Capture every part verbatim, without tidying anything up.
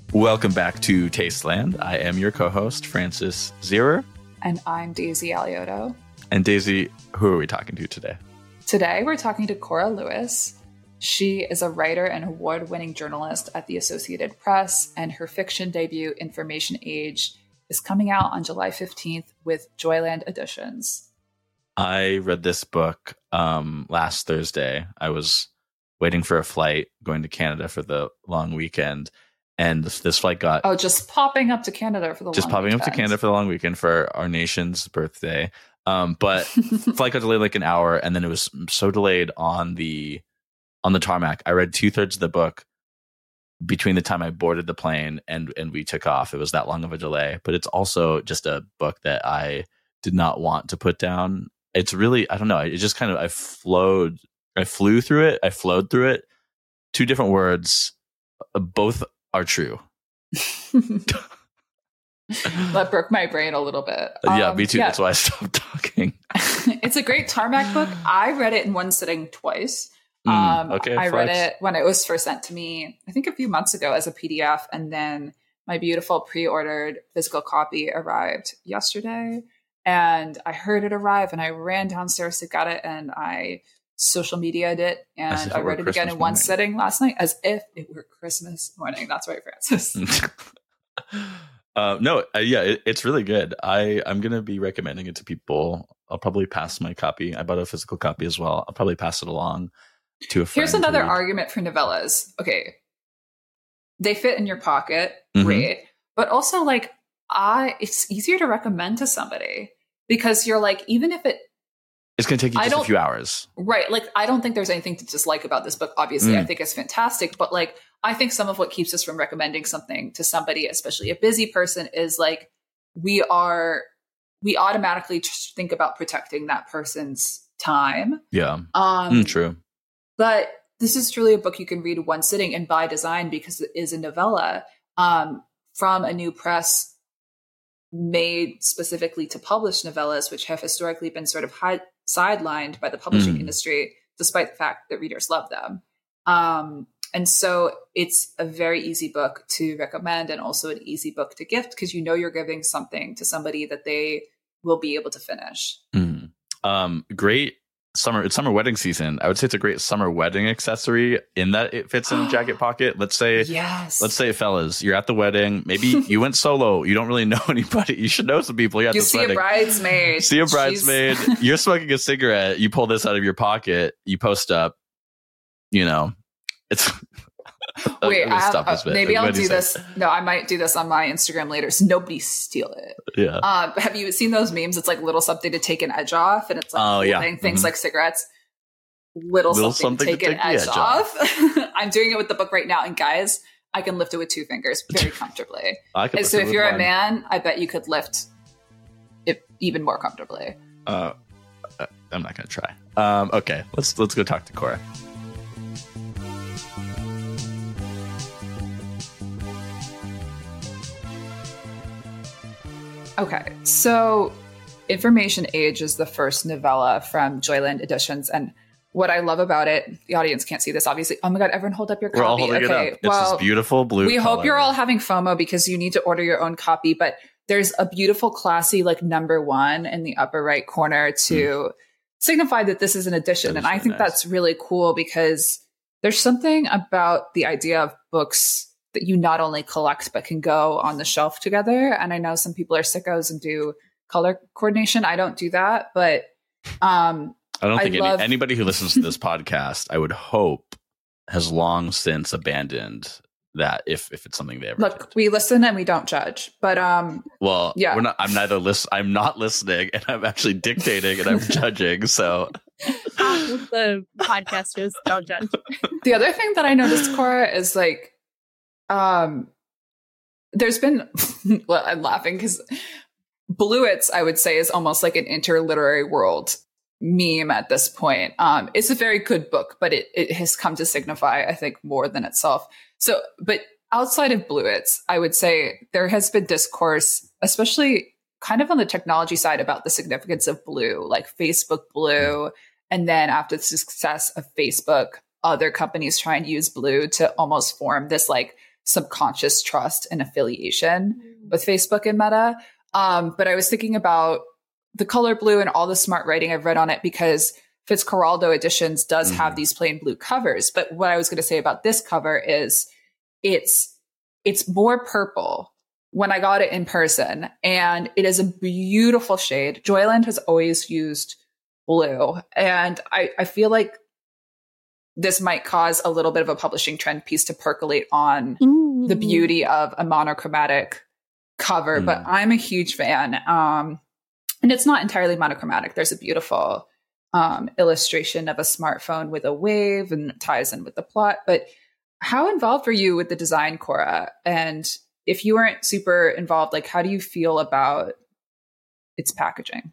Welcome back to Tasteland. I am your co-host, Francis Zierer. And I'm Daisy Alioto. And Daisy, who are we talking to today? Today, we're talking to Cora Lewis. She is a writer and award-winning journalist at the Associated Press, and her fiction debut, Information Age, is coming out on July fifteenth with Joyland Editions. I read this book um, last Thursday. I was waiting for a flight going to Canada for the long weekend. And this, this flight got... Oh, just popping up to Canada for the just long popping weekend. up to Canada for the long weekend for our nation's birthday. Um, but flight got delayed like an hour, and then it was so delayed on the on the tarmac. I read two thirds of the book between the time I boarded the plane and and we took off. It was that long of a delay. But it's also just a book that I did not want to put down. It's really, I don't know. It just kind of I flowed, I flew through it. I flowed through it. Two different words, both are true. That broke my brain a little bit. Yeah, um, me too. Yeah. That's why I stopped talking. It's a great tarmac book. I read it in one sitting twice. Mm, um, okay, I read flex. it when it was first sent to me, I think a few months ago as a P D F. And then my beautiful pre-ordered physical copy arrived yesterday. And I heard it arrive and I ran downstairs to get it and I social media'd it. As And if I it were read it again Christmas in one morning. sitting last night as if it were Christmas morning. That's right, Francis. Uh, no, uh, yeah, it, it's really good. I, I'm going to be recommending it to people. I'll probably pass my copy. I bought a physical copy as well. I'll probably pass it along to a friend. Here's another to read. argument for novellas. Okay. They fit in your pocket. Mhm. Great. But also like I it's easier to recommend to somebody because you're like, even if it It's going to take you I just a don't- few hours. right, like I don't think there's anything to dislike about this book. Obviously, Mm. I think it's fantastic. But like I think some of what keeps us from recommending something to somebody, especially a busy person, is like we are we automatically just think about protecting that person's time. Yeah, Um Mm, true. But this is truly a book you can read in one sitting and by design because it is a novella um, from a new press made specifically to publish novellas, which have historically been sort of hide- sidelined by the publishing Mm. industry, despite the fact that readers love them. Um, and so it's a very easy book to recommend and also an easy book to gift because you know you're giving something to somebody that they will be able to finish. Mm. Um, great summer. It's summer wedding season. I would say it's a great summer wedding accessory in that it fits in a jacket pocket. Let's say, Yes. let's say, fellas, you're at the wedding. Maybe you went solo. You don't really know anybody. You should know some people. You're at You this see wedding. a bridesmaid. See a She's- bridesmaid. You're smoking a cigarette. You pull this out of your pocket. You post up. You know, it's. Wait, I'm gonna I have, stop this uh, bit. maybe I'll What do do you say? this. No, I might do this on my Instagram later, so nobody steal it. Yeah. Um, have you seen those memes? It's like little something to take an edge off, and it's like Oh, yeah. holding things Mhm. like cigarettes. Little, Little something, to take an edge, off. I'm doing it with the book right now, and guys, I can lift it with two fingers very comfortably. I could And lift so, it if with you're a one. man, I bet you could lift it even more comfortably. Uh, uh, I'm not gonna try. Um, okay, let's let's go talk to Cora. Okay, so Information Age is the first novella from Joyland Editions, and what I love about it, the audience can't see this, obviously. Oh my god, everyone hold up your copy. We're all holding okay, it up. It's this beautiful blue. we hope color. you're all having FOMO because you need to order your own copy, but there's a beautiful, classy, like number one in the upper right corner to mm. signify that this is an edition. That and is I really think nice. that's really cool because there's something about the idea of books that you not only collect, but can go on the shelf together. And I know some people are sickos and do color coordination. I don't do that, but um, I don't think I any, love- anybody who listens to this podcast, I would hope, has long since abandoned that if if it's something they ever look, did. we listen and we don't judge, but um, Well, yeah. we're not. I'm neither list. I'm not listening, and I'm actually dictating, and I'm judging. So The podcasters don't judge. the other thing that I noticed, Cora, is like, um, there's been, well, I'm laughing because Bluets, I would say, is almost like an interliterary world meme at this point. Um, it's a very good book, but it, it has come to signify, I think, more than itself. So, but outside of Bluets, I would say there has been discourse, especially kind of on the technology side, about the significance of blue, like Facebook Blue. And then after the success of Facebook, other companies try and use blue to almost form this like subconscious trust and affiliation with Facebook and Meta. Um, but I was thinking about the color blue and all the smart writing I've read on it, because Fitzcarraldo Editions does mm. have these plain blue covers. But what I was going to say about this cover is it's it's more purple when I got it in person, and it is a beautiful shade. Joyland has always used blue, and I, I feel like this might cause a little bit of a publishing trend piece to percolate on mm. the beauty of a monochromatic cover, mm. but I'm a huge fan. Um, and it's not entirely monochromatic. There's a beautiful um, illustration of a smartphone with a wave, and it ties in with the plot. But how involved were you with the design, Cora? And if you weren't super involved, like, how do you feel about its packaging?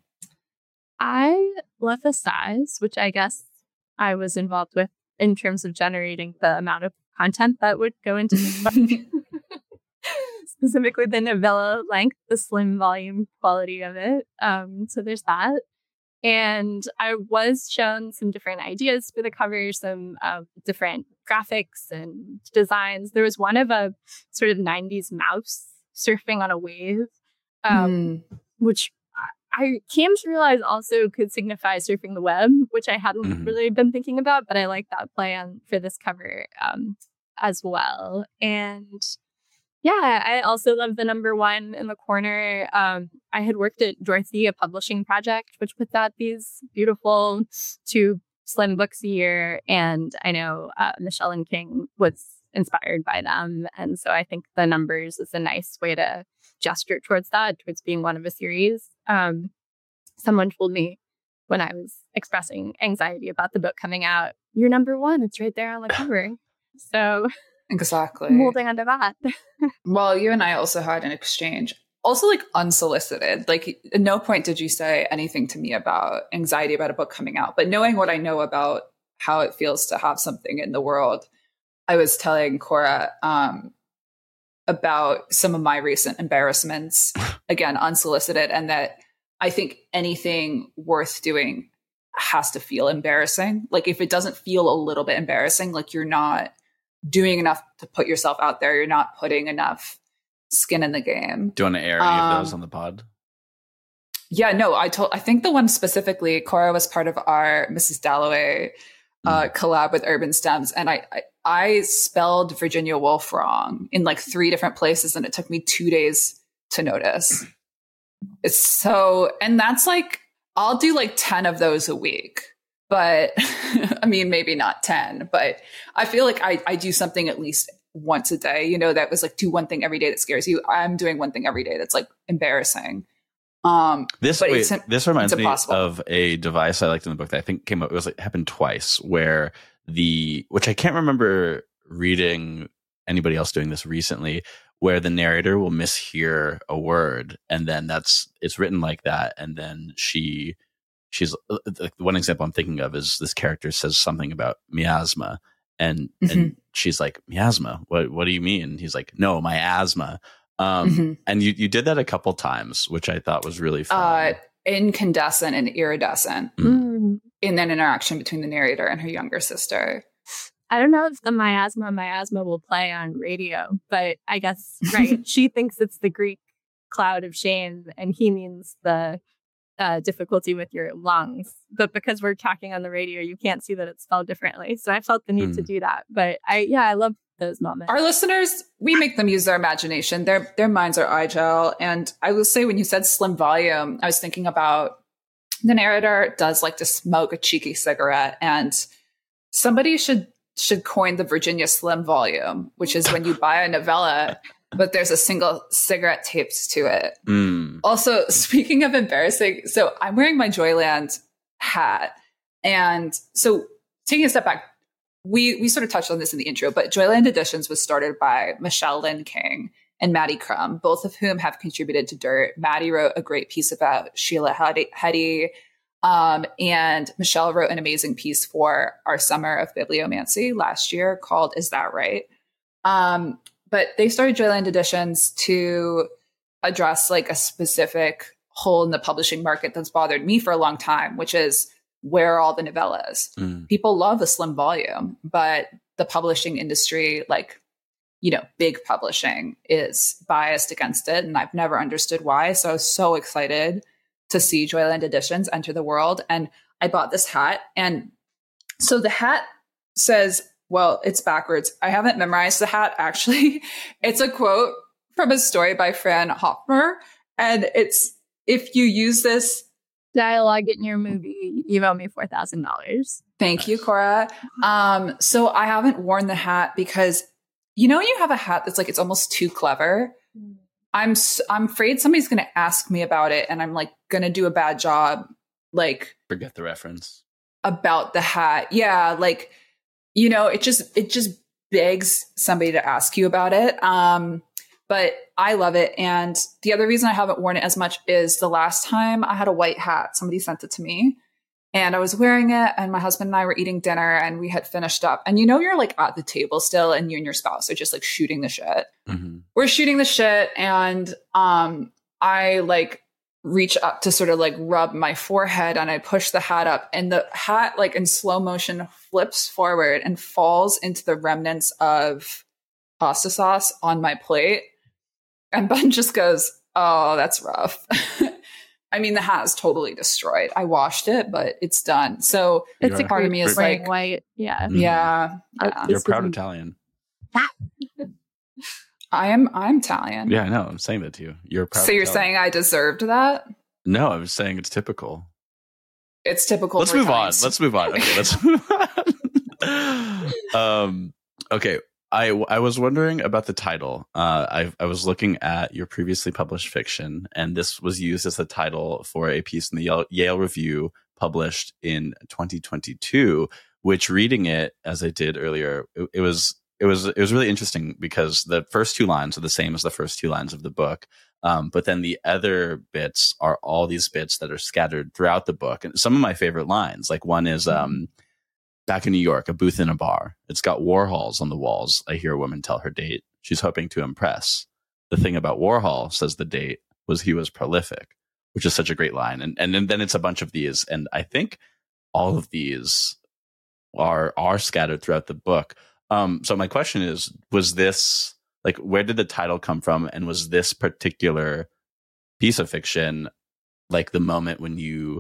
I love the size, which I guess I was involved with in terms of generating the amount of content that would go into the book. Specifically the novella length, the slim volume quality of it. Um, so there's that. And I was shown some different ideas for the cover, some uh, different graphics and designs. There was one of a sort of nineties mouse surfing on a wave, um, mm. which I came to realize also could signify surfing the web, which I hadn't mm-hmm. really been thinking about, but I like that plan for this cover um, as well. And yeah, I also love the number one in the corner. Um, I had worked at Dorothea Publishing Project, which puts out these beautiful two slim books a year. And I know uh, Michelle and King was inspired by them. And so I think the numbers is a nice way to gesture towards that, towards being one of a series. Um, someone told me when I was expressing anxiety about the book coming out, you're number one. It's right there on the cover. So exactly. I'm holding onto that. Well, you and I also had an exchange, also like unsolicited. Like at no point did you say anything to me about anxiety about a book coming out. But knowing what I know about how it feels to have something in the world, I was telling Cora um, about some of my recent embarrassments, again, unsolicited, and that I think anything worth doing has to feel embarrassing. Like if it doesn't feel a little bit embarrassing, like you're not doing enough to put yourself out there, you're not putting enough skin in the game. Do you want to air any um, of those on the pod? Yeah, no, I told, I think the one specifically, Cora was part of our Missus Dalloway uh, mm. collab with Urban Stems. And I, I, I spelled Virginia Woolf wrong in like three different places. And it took me two days to notice. It's so, and that's like, I'll do like ten of those a week. But I mean, maybe not ten, but I feel like I, I do something at least once a day, you know, that was like do one thing every day that scares you. I'm doing one thing every day that's like embarrassing. Um, this wait, this reminds me of a device I liked in the book that I think came up. It was like happened twice where the, which I can't remember reading anybody else doing this recently, where the narrator will mishear a word and then that's, it's written like that. And then she, she's the one example I'm thinking of is this character says something about miasma and, mm-hmm. and she's like, miasma, what, what do you mean? And he's like, no, my asthma. Um, mm-hmm. And you, you did that a couple times, which I thought was really fun. Uh, incandescent and iridescent mm-hmm. in that interaction between the narrator and her younger sister. I don't know if the miasma miasma will play on radio, but I guess, right. She thinks it's the Greek cloud of shame and he means the uh, difficulty with your lungs. But because we're talking on the radio, you can't see that it's spelled differently. So I felt the need mm. to do that. But I, yeah, I love those moments. Our listeners, we make them use their imagination. Their, their minds are iGel. And I will say when you said slim volume, I was thinking about the narrator does like to smoke a cheeky cigarette and somebody should should coin the Virginia Slim volume, which is when you buy a novella, but there's a single cigarette taped to it. Mm. Also, speaking of embarrassing, so I'm wearing my Joyland hat. And so taking a step back, we we sort of touched on this in the intro, but Joyland Editions was started by Michelle Lynn King and Maddie Crum, both of whom have contributed to Dirt. Maddie wrote a great piece about Sheila Heti. Um, and Michelle wrote an amazing piece for our Summer of Bibliomancy last year called Is That Right? Um, but they started Joyland Editions to address like a specific hole in the publishing market that's bothered me for a long time, which is where are all the novellas? Mm. People love a slim volume, but the publishing industry, like you know, big publishing is biased against it. And I've never understood why. So I was so excited to see Joyland Editions enter the world. And I bought this hat. And so the hat says, well, it's backwards. I haven't memorized the hat, actually. It's a quote from a story by Fran Hofmer. And it's, if you use this dialogue in your movie, you owe me four thousand dollars. Thank you, Cora. Um, so I haven't worn the hat because, you know, you have a hat that's like, it's almost too clever. I'm, s- I'm afraid somebody's going to ask me about it and I'm like going to do a bad job. Like, forget the reference about the hat. Yeah. Like, you know, it just, it just begs somebody to ask you about it. Um, but I love it. And the other reason I haven't worn it as much is the last time I had a white hat, somebody sent it to me and I was wearing it and my husband and I were eating dinner and we had finished up. And you know, you're like at the table still and you and your spouse are just like shooting the shit. Mm-hmm. We're shooting the shit. And um, I like reach up to sort of like rub my forehead and I push the hat up and the hat like in slow motion flips forward and falls into the remnants of pasta sauce on my plate. And Ben just goes, oh, that's rough. I mean, the hat is totally destroyed. I washed it, but it's done. So It's a part of me is wearing like, white. Yeah. Mhm. yeah, Uh, yeah. You're This proud isn't- Italian. I am, I'm Italian. Yeah, I know. I'm saying that to you. You're a proud So you're Italian. saying I deserved that? No, I was saying it's typical. It's typical. Let's for move on. Italians. Let's move on. Okay, let's move on. um, okay. I, I was wondering about the title. Uh, I, I was looking at your previously published fiction, and this was used as the title for a piece in the Yale, Yale Review published in twenty twenty-two, which reading it as I did earlier, it, it was it was it was really interesting because the first two lines are the same as the first two lines of the book. Um, but then the other bits are all these bits that are scattered throughout the book. And some of my favorite lines, like one is, um, back in New York, a booth in a bar. It's got Warhols on the walls. I hear a woman tell her date. She's hoping to impress. The thing about Warhol, says the date, was he was prolific, which is such a great line. And, and then it's a bunch of these. And I think all of these are, are scattered throughout the book. Um, so my question is, was this, like, where did the title come from? And was this particular piece of fiction like the moment when you,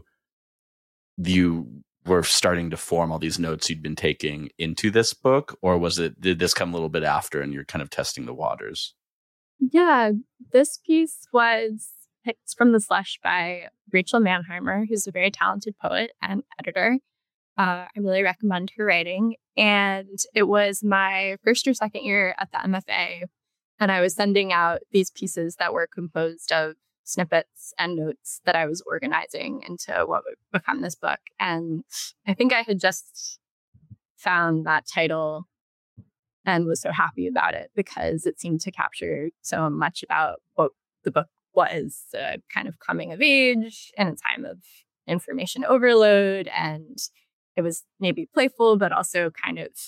you were starting to form all these notes you'd been taking into this book? Or was it, did this come a little bit after and you're kind of testing the waters? Yeah, this piece was picked from The Slush by Rachel Manheimer, who's a very talented poet and editor. Uh, I really recommend her writing. And it was my first or second year at the M F A. And I was sending out these pieces that were composed of snippets and notes that I was organizing into what would become this book. And I think I had just found that title and was so happy about it because it seemed to capture so much about what the book was, uh, kind of coming of age in a time of information overload. And it was maybe playful, but also kind of,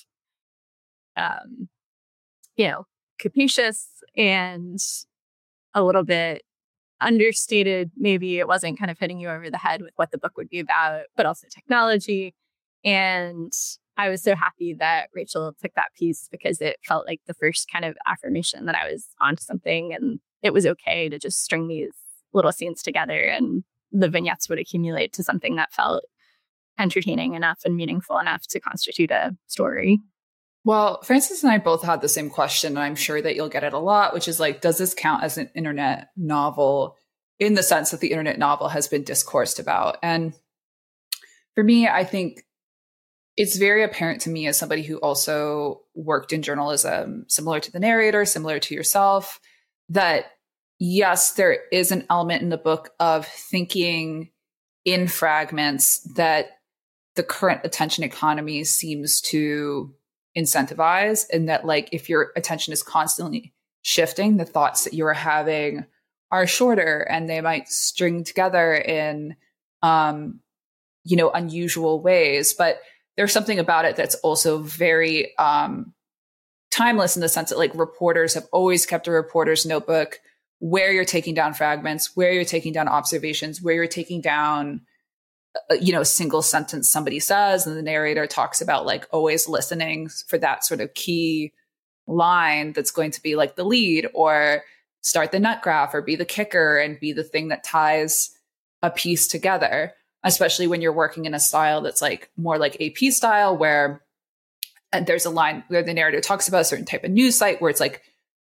um, you know, capricious and a little bit understated. Maybe it wasn't kind of hitting you over the head with what the book would be about, but also technology. And I was so happy that Rachel took that piece because it felt like the first kind of affirmation that I was onto something, and it was okay to just string these little scenes together and the vignettes would accumulate to something that felt entertaining enough and meaningful enough to constitute a story. Well, Frances and I both had the same question, and I'm sure that you'll get it a lot, which is like, does this count as an internet novel in the sense that the internet novel has been discoursed about? And for me, I think it's very apparent to me as somebody who also worked in journalism, similar to the narrator, similar to yourself, that yes, there is an element in the book of thinking in fragments that the current attention economy seems to incentivize, and that like if your attention is constantly shifting, the thoughts that you're having are shorter and they might string together in um you know unusual ways. But there's something about it that's also very um timeless in the sense that like reporters have always kept a reporter's notebook where you're taking down fragments, where you're taking down observations, where you're taking down you know, single sentence somebody says, and the narrator talks about like always listening for that sort of key line that's going to be like the lead or start the nut graph or be the kicker and be the thing that ties a piece together, especially when you're working in a style that's like more like A P style, where and there's a line where the narrator talks about a certain type of news site where it's like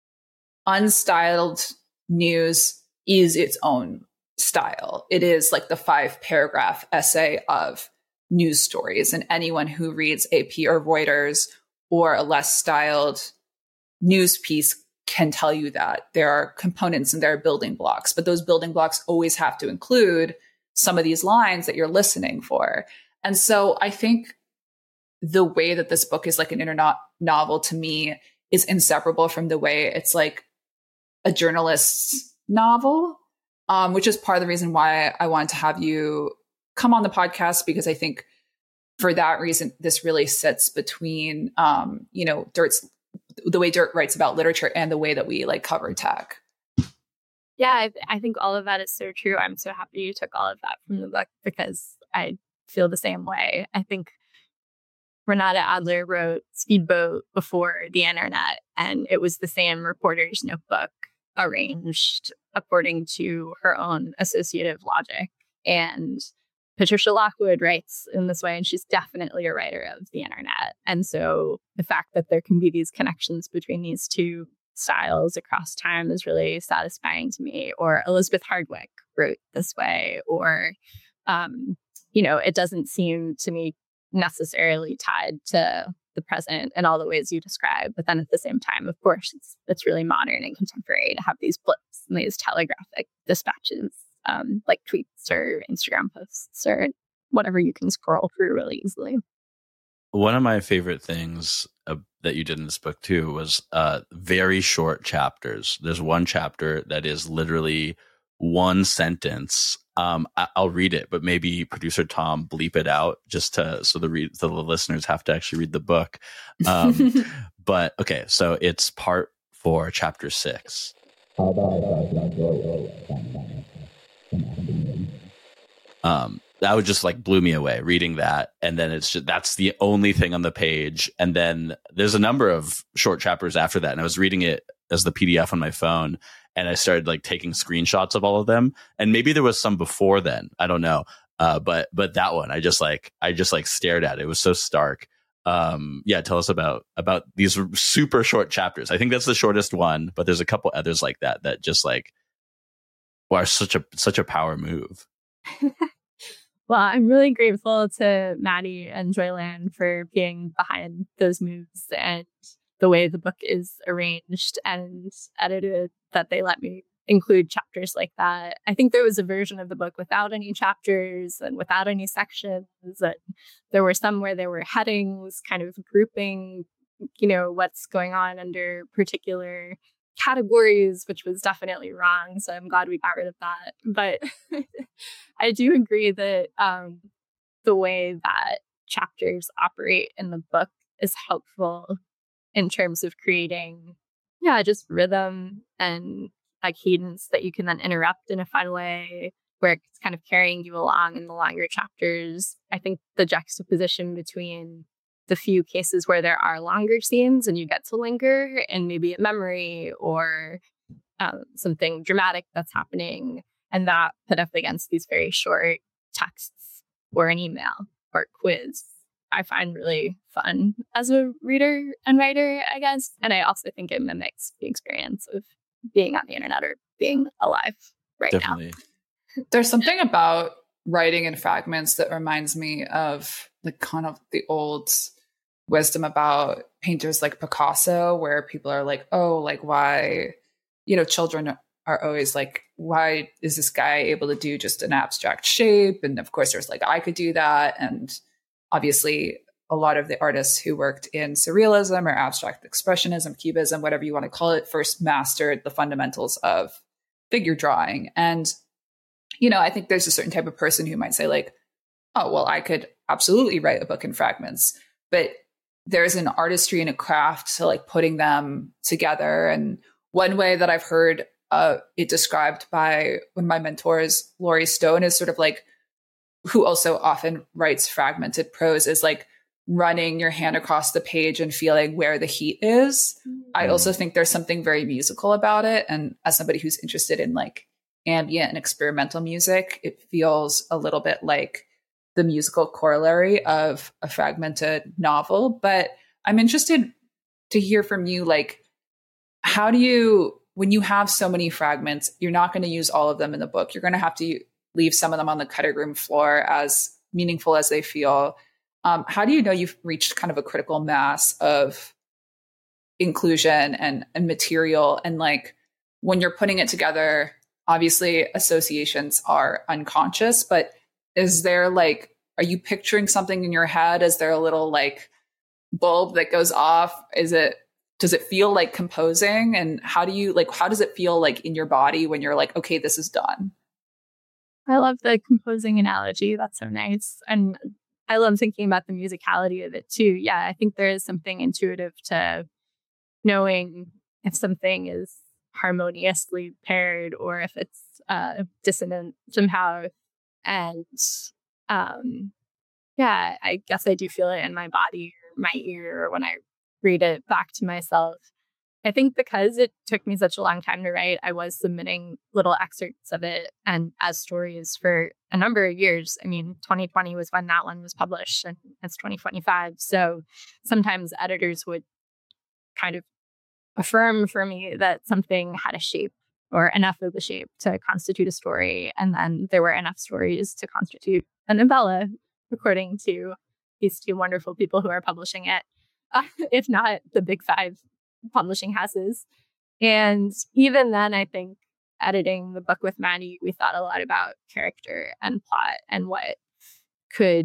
unstyled news is its own style. It is like the five paragraph essay of news stories. And anyone who reads A P or Reuters or a less styled news piece can tell you that there are components and there are building blocks, but those building blocks always have to include some of these lines that you're listening for. And so I think the way that this book is like an internet novel to me is inseparable from the way it's like a journalist's novel, um, which is part of the reason why I wanted to have you come on the podcast, because I think for that reason, this really sits between, um, you know, Dirt's, the way Dirt writes about literature and the way that we like cover tech. Yeah, I, I think all of that is so true. I'm so happy you took all of that from the book because I feel the same way. I think Renata Adler wrote Speedboat before the internet, and it was the same reporter's notebook arranged according to her own associative logic. And Patricia Lockwood writes in this way, and she's definitely a writer of the internet. And so the fact that there can be these connections between these two styles across time is really satisfying to me. Or Elizabeth Hardwick wrote this way, or, um, you know, it doesn't seem to me necessarily tied to the present in all the ways you describe. But then at the same time, of course, it's it's really modern and contemporary to have these blips and these telegraphic dispatches, um, like tweets or Instagram posts or whatever you can scroll through really easily. One of my favorite things uh, that you did in this book too was uh, very short chapters. There's one chapter that is literally one sentence. Um, I- I'll read it, but maybe producer Tom bleep it out just to so the re- so the listeners have to actually read the book. Um, but okay, so it's part four, chapter six. Um, that would just like blew me away reading that. And then it's just, that's the only thing on the page. And then there's a number of short chapters after that. And I was reading it as the P D F on my phone, and I started like taking screenshots of all of them. And maybe there was some before then, I don't know. Uh, but, but that one, I just like, I just like stared at it. It was so stark. Um, yeah. Tell us about, about these super short chapters. I think that's the shortest one, but there's a couple others like that, that just like, are such a, such a power move. Well, I'm really grateful to Maddie and Joyland for being behind those moves and the way the book is arranged and edited, that they let me include chapters like that. I think there was a version of the book without any chapters and without any sections. And there were some where there were headings kind of grouping, you know, what's going on under particular categories, which was definitely wrong. So I'm glad we got rid of that. But I do agree that um, the way that chapters operate in the book is helpful in terms of creating, yeah, just rhythm and a cadence that you can then interrupt in a fun way where it's kind of carrying you along in the longer chapters. I think the juxtaposition between the few cases where there are longer scenes and you get to linger and maybe a memory or uh, something dramatic that's happening, and that put up against these very short texts or an email or quiz, I find really fun as a reader and writer, I guess. And I also think it mimics the experience of being on the internet or being alive right Definitely. now. There's something about writing in fragments that reminds me of the kind of the old wisdom about painters like Picasso, where people are like, oh, like why, you know, children are always like, why is this guy able to do just an abstract shape? And of course there's like, I could do that. And obviously a lot of the artists who worked in surrealism or abstract expressionism, cubism, whatever you want to call it, first mastered the fundamentals of figure drawing. And, you know, I think there's a certain type of person who might say like, oh, well, I could absolutely write a book in fragments, but there's an artistry and a craft to like putting them together. And one way that I've heard uh, it described by one of my mentors, Laurie Stone, is sort of like, who also often writes fragmented prose, is like running your hand across the page and feeling where the heat is. I Mm. also think there's something very musical about it. And as somebody who's interested in like ambient and experimental music, it feels a little bit like the musical corollary of a fragmented novel. But I'm interested to hear from you, like, how do you, when you have so many fragments, you're not going to use all of them in the book. You're going to have to leave some of them on the cutting room floor, as meaningful as they feel. Um, how do you know you've reached kind of a critical mass of inclusion and, and material? And like, when you're putting it together, obviously associations are unconscious, but is there like, are you picturing something in your head? Is there a little like bulb that goes off? Is it, does it feel like composing? And how do you like, how does it feel like in your body when you're like, okay, this is done? I love the composing analogy. That's so nice. And I love thinking about the musicality of it too. Yeah, I think there is something intuitive to knowing if something is harmoniously paired or if it's uh, dissonant somehow. And um, yeah, I guess I do feel it in my body or my ear or when I read it back to myself. I think because it took me such a long time to write, I was submitting little excerpts of it and as stories for a number of years. I mean, twenty twenty was when that one was published, and it's twenty twenty-five. So sometimes editors would kind of affirm for me that something had a shape or enough of a shape to constitute a story. And then there were enough stories to constitute a novella, according to these two wonderful people who are publishing it, uh, if not the big five publishing houses. And even then, I think editing the book with Maddie, we thought a lot about character and plot and what could,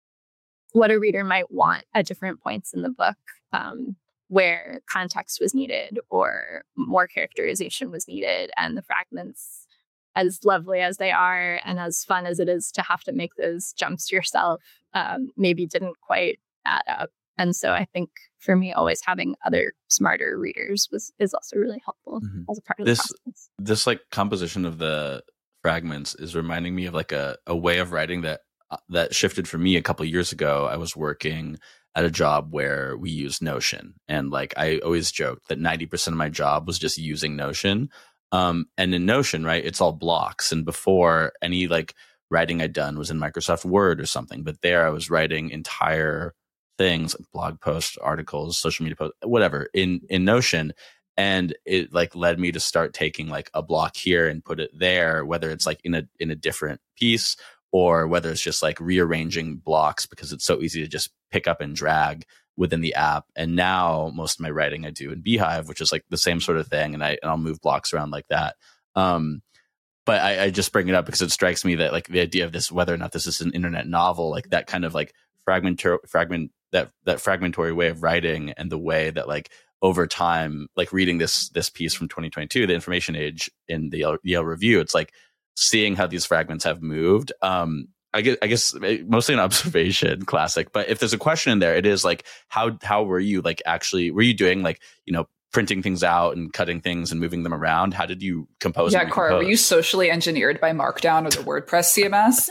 what a reader might want at different points in the book, um, where context was needed or more characterization was needed. And the fragments, as lovely as they are and as fun as it is to have to make those jumps yourself, um, maybe didn't quite add up. And so I think for me, always having other smarter readers was is also really helpful mm-hmm. as a part of this, the process. This like composition of the fragments is reminding me of like a, a way of writing that uh, that shifted for me a couple of years ago. I was working at a job where we used Notion, and like I always joked that ninety percent of my job was just using Notion. Um, and in Notion, right, it's all blocks. And before, any like writing I'd done was in Microsoft Word or something, but there I was writing entire things, like blog posts, articles, social media posts, whatever in, in Notion. And it like led me to start taking like a block here and put it there, whether it's like in a, in a different piece or whether it's just like rearranging blocks because it's so easy to just pick up and drag within the app. And now most of my writing I do in Beehive, which is like the same sort of thing. And I, and I'll move blocks around like that. Um, but I, I just bring it up because it strikes me that like the idea of this, whether or not this is an internet novel, like that kind of like fragment, fragment, that that fragmentary way of writing and the way that like over time, like reading this this piece from twenty twenty-two, the Information Age in the Yale, Yale Review, it's like seeing how these fragments have moved. Um, I guess, I guess mostly an observation, classic. But if there's a question in there, it is like how how were you like actually were you doing like you know printing things out and cutting things and moving them around? How did you compose? Yeah, Cora, were you socially engineered by Markdown or the WordPress C M S?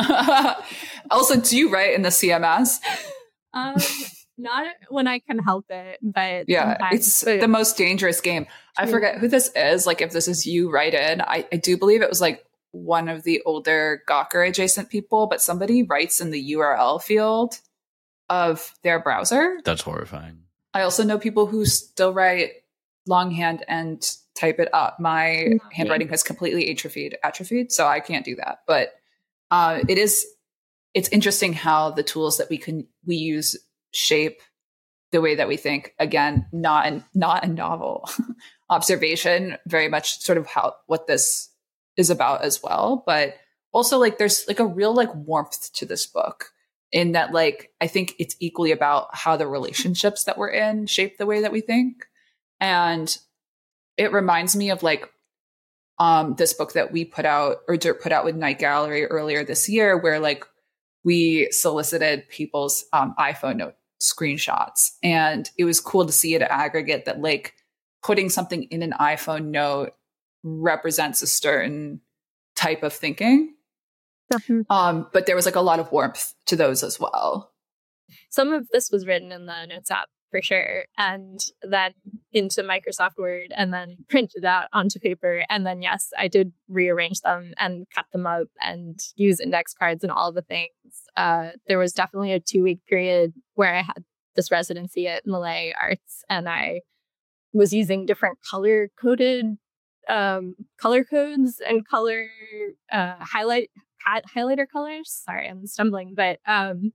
Also, do you write in the C M S? Um, not when I can help it, but yeah, it's but the most dangerous game. I yeah. forget who this is. Like, if this is you, write in. I, I do believe it was like one of the older Gawker adjacent people, but somebody writes in the U R L field of their browser. That's horrifying. I also know people who still write longhand and type it up. My okay. handwriting has completely atrophied, atrophied, so I can't do that. But uh, it is. It's interesting how the tools that we can we use shape the way that we think. Again, not an, not a novel observation, very much sort of how what this is about as well. But also like there's like a real like warmth to this book in that like I think it's equally about how the relationships that we're in shape the way that we think. And it reminds me of like um this book that we put out or Dirt put out with Night Gallery earlier this year, where like we solicited people's um, iPhone note screenshots. And it was cool to see at aggregate that like putting something in an iPhone note represents a certain type of thinking. Mm-hmm. Um, but there was like a lot of warmth to those as well. Some of this was written in the Notes app for sure. And then into Microsoft Word and then printed out onto paper. And then, yes, I did rearrange them and cut them up and use index cards and all of the things. Uh, there was definitely a two week period where I had this residency at Malay Arts, and I was using different color coded um, color codes and color uh, highlight hi- highlighter colors. Sorry, I'm stumbling, but um,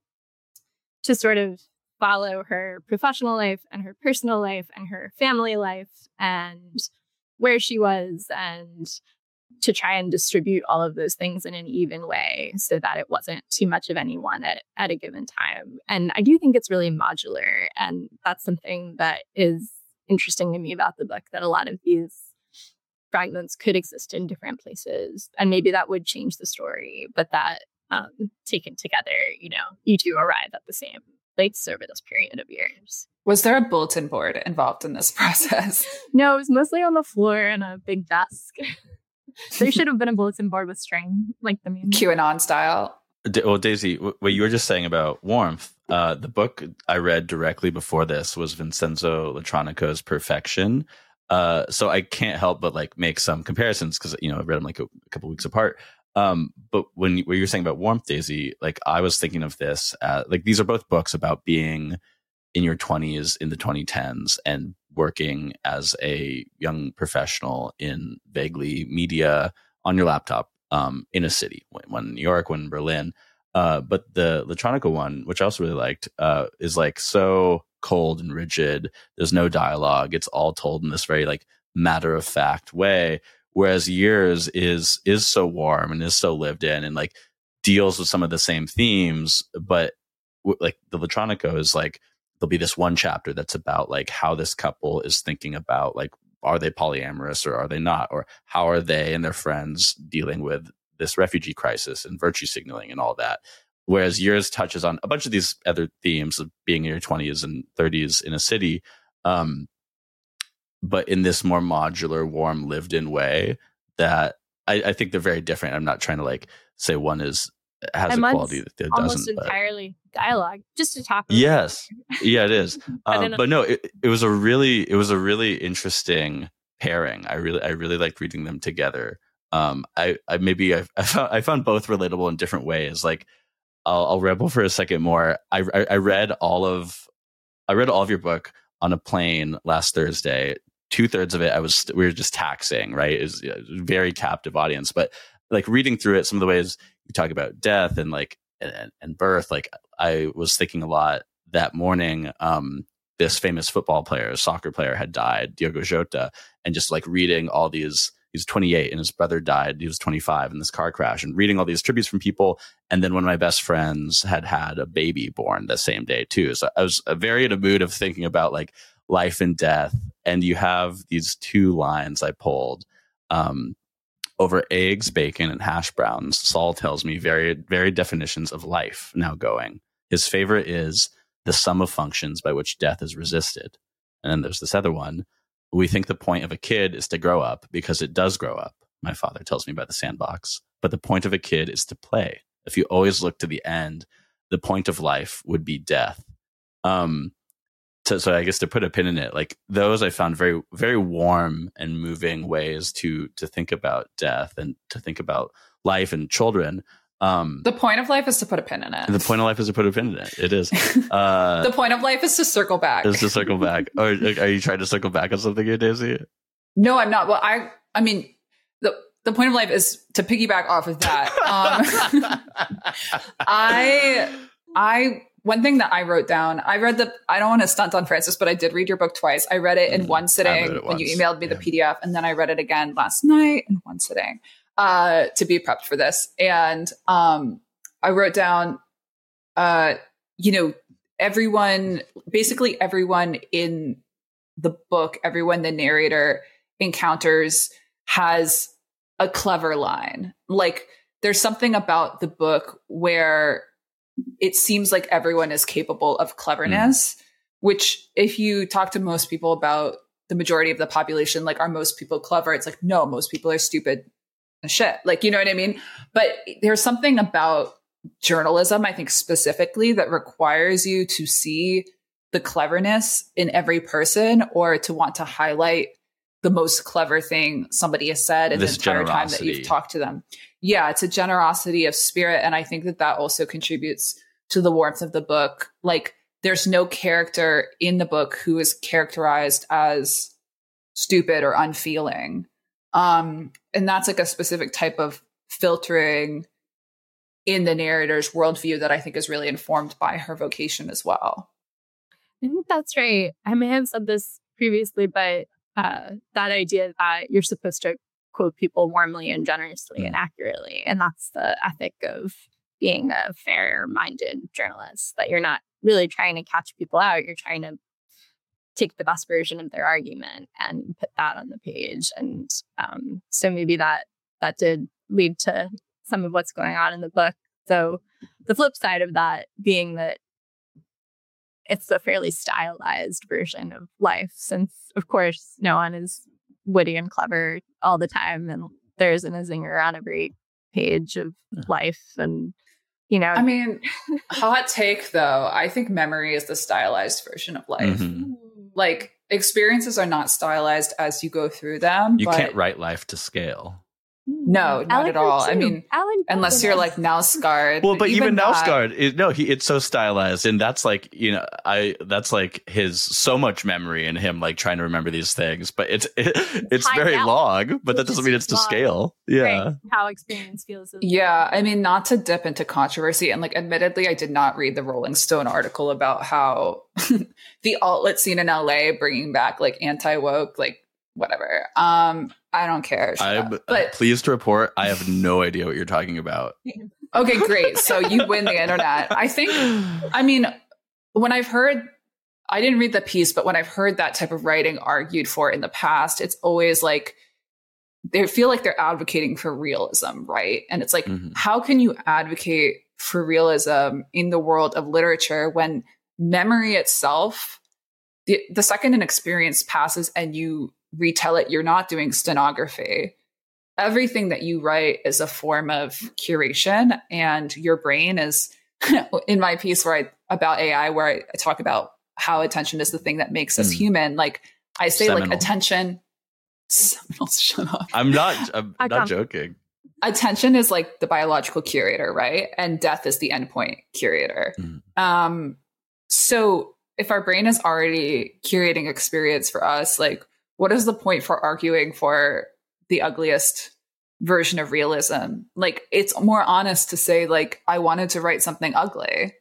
to sort of follow her professional life and her personal life and her family life and where she was, and to try and distribute all of those things in an even way so that it wasn't too much of any one at, at a given time. And I do think it's really modular. And that's something that is interesting to me about the book, that a lot of these fragments could exist in different places. And maybe that would change the story, but that um, taken together, you know, you do arrive at the same place over this period of years. Was there a bulletin board involved in this process? No, it was mostly on the floor and a big desk. There should have been a bulletin board with string, like the main QAnon style. Well, Daisy, what you were just saying about warmth, uh, the book I read directly before this was Vincenzo Latronico's Perfection. Uh, so I can't help but like make some comparisons because, you know, I read them like a, a couple weeks apart. Um, but when, when you were saying about warmth, Daisy, like I was thinking of this, uh, like these are both books about being in your twenties in the twenty tens and working as a young professional in vaguely media on your laptop um, in a city, one, one in New York, one in Berlin. Uh, but the Latronica one, which I also really liked, uh, is like so cold and rigid. There's no dialogue. It's all told in this very like matter of fact way. Whereas Years is is so warm and is so lived in and like deals with some of the same themes, but w- like the Latronica is like, there'll be this one chapter that's about like how this couple is thinking about like, are they polyamorous or are they not? Or how are they and their friends dealing with this refugee crisis and virtue signaling and all that? Whereas Years touches on a bunch of these other themes of being in your twenties and thirties in a city, um, but in this more modular, warm, lived in way that I, I think they're very different. I'm not trying to like say one is has and a quality that the other almost doesn't. entirely but. Dialogue, just to talk. Yes, yeah, it is. Um, but, but no, it, it was a really, it was a really interesting pairing. I really, I really liked reading them together. Um, I, I maybe I, I found I found both relatable in different ways. Like, I'll, I'll rebel for a second more. I, I, I read all of, I read all of your book on a plane last Thursday. Two thirds of it, I was, we were just taxing. Right, it was, it was a very captive audience. But like reading through it, some of the ways you talk about death and like and, and birth, like I was thinking a lot that morning. Um, this famous football player, soccer player, had died, Diogo Jota, and just like reading all these. He's twenty-eight and his brother died. He was twenty-five in this car crash, and reading all these tributes from people. And then one of my best friends had had a baby born the same day too. So I was very in a mood of thinking about like life and death. And you have these two lines I pulled um, over eggs, bacon, and hash browns. Saul tells me very, very definitions of life now going. His favorite is the sum of functions by which death is resisted. And then there's this other one. We think the point of a kid is to grow up because it does grow up. My father tells me by the sandbox. But the point of a kid is to play. If you always look to the end, the point of life would be death. Um, so, so I guess to put a pin in it, like those I found very, very warm and moving ways to to think about death and to think about life and children. Um, the point of life is to put a pin in it. The point of life is to put a pin in it. It is. Uh, the point of life is to circle back. Is to circle back. Or are you trying to circle back on something here, Daisy? No, I'm not. Well, I, I mean, the the point of life is to piggyback off of that. Um, I, I, one thing that I wrote down, I read the, I don't want to stunt on Francis, but I did read your book twice. I read it in mm, one sitting when you emailed me yeah. the P D F, and then I read it again last night in one sitting. Uh, to be prepped for this. And um, I wrote down, uh, you know, everyone, basically everyone in the book, everyone the narrator encounters has a clever line. Like there's something about the book where it seems like everyone is capable of cleverness, mm. which if you talk to most people about the majority of the population, like, are most people clever? It's like, no, most people are stupid shit. Like, you know what I mean? But there's something about journalism, I think specifically, that requires you to see the cleverness in every person or to want to highlight the most clever thing somebody has said in This the entire time that generosity. you've talked to them. Yeah, it's a generosity of spirit. And I think that that also contributes to the warmth of the book. Like, there's no character in the book who is characterized as stupid or unfeeling. Um, and that's like a specific type of filtering in the narrator's worldview that I think is really informed by her vocation as well. I think that's right. I may have said this previously, but uh, that idea that you're supposed to quote people warmly and generously and accurately. And that's the ethic of being a fair-minded journalist, that you're not really trying to catch people out. You're trying to take the best version of their argument and put that on the page. And um, so maybe that that did lead to some of what's going on in the book. So the flip side of that being that it's a fairly stylized version of life, since, of course, no one is witty and clever all the time. And there isn't a zinger on every page of life. And, you know, I mean, hot take though, I think memory is the stylized version of life. Mm-hmm. Like, experiences are not stylized as you go through them. You but can't write life to scale. No, not Alan at all. Moore, I too. mean, Alan unless Moore. you're like now scarred. Well, but even, now that- scarred, it, no, he it's so stylized, and that's like, you know, I that's like his so much memory in him, like trying to remember these things. But it's it, it's Timed very out. long, but that It's doesn't mean it's just to long. scale. Yeah. Right, how experience feels. Is Yeah, I mean, not to dip into controversy, and like, admittedly, I did not read the Rolling Stone article about how the alt-lit scene in L A bringing back like anti-woke, like whatever. Um, I don't care. Shut I'm up. But pleased to report I have no idea what you're talking about. okay, great. So you win the internet. I think. I mean, when I've heard, I didn't read the piece, but when I've heard that type of writing argued for in the past, it's always like they feel like they're advocating for realism, right? And it's like, Mhm. how can you advocate for realism in the world of literature when memory itself, the, the second an experience passes and you retell it, you're not doing stenography. Everything that you write is a form of curation, and your brain is in my piece where I about A I, where I, I talk about how attention is the thing that makes us Mm. human. Like, I say, Seminal. like, attention. Seminal, shut up. I'm not. I'm I not can't- joking. Attention is like the biological curator, right? And death is the endpoint curator. Mhm. Um, so if our brain is already curating experience for us, like, what is the point for arguing for the ugliest version of realism? Like, it's more honest to say, like, I wanted to write something ugly,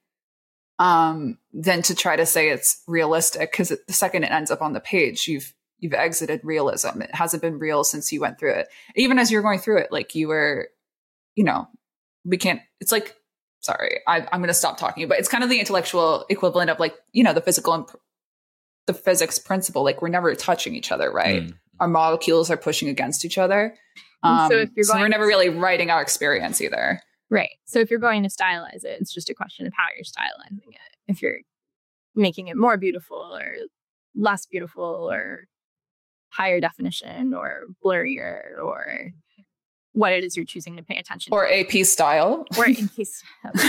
um, than to try to say it's realistic. Because the second it ends up on the page, you've you've exited realism. It hasn't been real since you went through it. Even as you're going through it, like, you were, you know, we can't. It's like, sorry, I, I'm going to stop talking. But it's kind of the intellectual equivalent of, like, you know, the physical and the physics principle. Like, we're never touching each other, right? Mm. Our molecules are pushing against each other. And Um, so if you're so going we're to- never really writing our experience either. Right. So if you're going to stylize it, it's just a question of how you're stylizing it. If you're making it more beautiful or less beautiful or higher definition or blurrier or what it is you're choosing to pay attention Or to. A P style. Or in case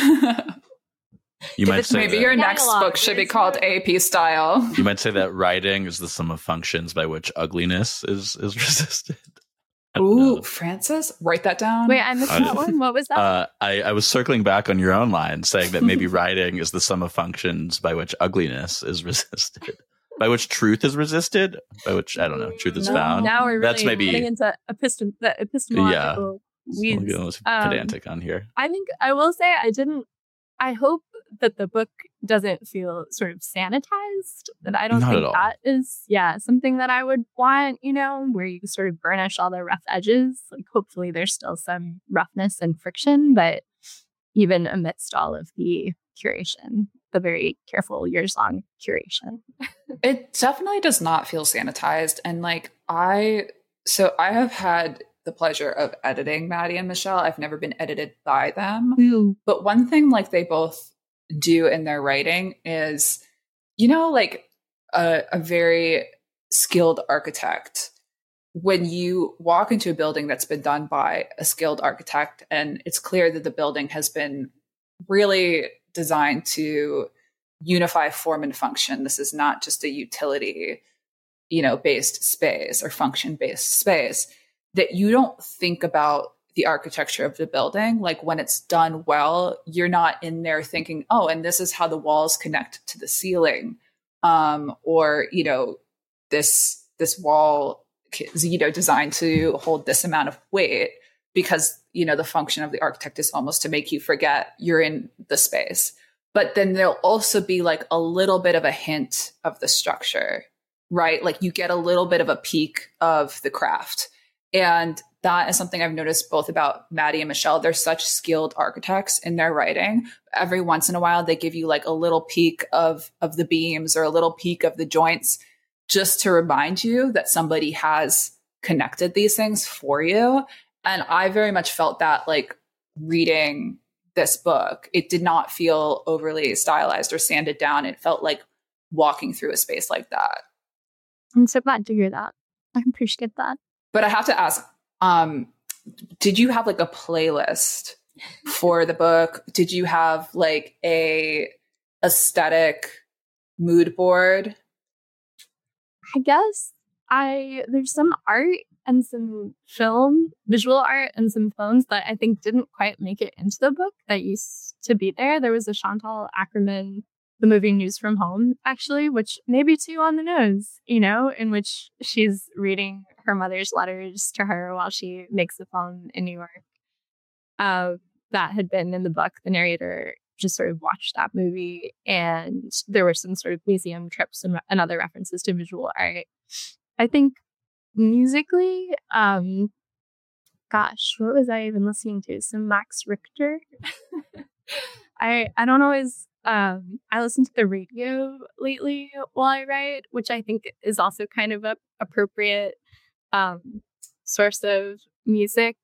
You If might it's say Maybe that, your next Dialogue, book should be there's called no- A P style. you might say that writing is the sum of functions by which ugliness is is resisted. I don't Ooh, know. Francis, write that down. Wait, I missed I- that one. What was that? Uh, I, I was circling back on your own line, saying that maybe writing is the sum of functions by which ugliness is resisted, by which truth is resisted, by which I don't know, truth is No. found. now we're really That's maybe- getting into epistem- the epistemological We'll weeds. get a little Um, pedantic on here. I think I will say I didn't. I hope that the book doesn't feel sort of sanitized. That I don't Not at think all. that is, yeah, something that I would want. You know, where you sort of burnish all the rough edges. Like, hopefully, there's still some roughness and friction, but even amidst all of the curation, the very careful years-long curation. It definitely does not feel sanitized. And like, I, so I have had the pleasure of editing Maddie and Michelle. I've never been edited by them. But one thing like they both do in their writing is, you know, like a, a very skilled architect, when you walk into a building that's been done by a skilled architect and it's clear that the building has been really designed to unify form and function. This is not just a utility, you know, based space or function based space, that you don't think about the architecture of the building. Like when it's done well, you're not in there thinking, oh, and this is how the walls connect to the ceiling. Um, or, you know, this, this wall is, you know, designed to hold this amount of weight, because, you know, the function of the architect is almost to make you forget you're in the space. But then there'll also be like a little bit of a hint of the structure, right? Like you get a little bit of a peek of the craft. And that is something I've noticed both about Maddie and Michelle. They're such skilled architects in their writing. Every once in a while, they give you like a little peek of, of the beams or a little peek of the joints, just to remind you that somebody has connected these things for you. And I very much felt that, like, reading this book, it did not feel overly stylized or sanded down. It felt like walking through a space like that. I'm so glad to hear that. I appreciate that. But I have to ask, um, did you have like a playlist for the book? Did you have like a aesthetic mood board? I guess I there's some art and some film, visual art and some films that I think didn't quite make it into the book that used to be there. There was a Chantal Ackerman, the movie News from Home, actually, which may be too on the nose, you know, in which she's reading her mother's letters to her while she makes the film in New York. Uh, that had been in the book. The narrator just sort of watched that movie, and there were some sort of museum trips and, and other references to visual art. I think musically, um, gosh, what was I even listening to? Some Max Richter. I I don't always. Um, I listen to the radio lately while I write, which I think is also kind of a appropriate um, source of music,